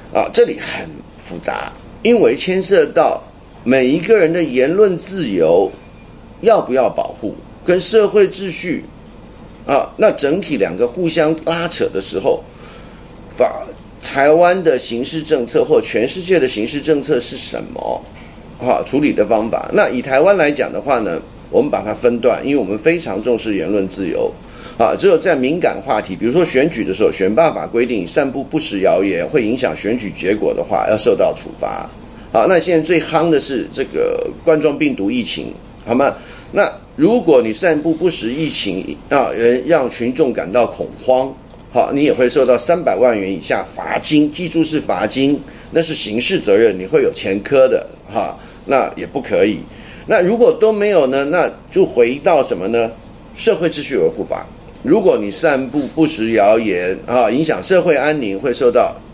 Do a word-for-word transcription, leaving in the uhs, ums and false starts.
啊，这里很复杂，因为牵涉到每一个人的言论自由要不要保护，跟社会秩序啊，那整体两个互相拉扯的时候，法台湾的刑事政策或全世界的刑事政策是什么？啊，处理的方法。那以台湾来讲的话呢，我们把它分段，因为我们非常重视言论自由。啊，只有在敏感话题，比如说选举的时候，选罢法规定散布不实谣言会影响选举结果的话，要受到处罚。好，那现在最夯的是这个冠状病毒疫情，好吗？那如果你散布不实疫情啊，让群众感到恐慌，好，你也会受到三百万元以下罚金，记住是罚金，那是刑事责任，你会有前科的哈，那也不可以。那如果都没有呢，那就回到什么呢？社会秩序维护法。如果你散布不实谣言啊，影响社会安宁，会受到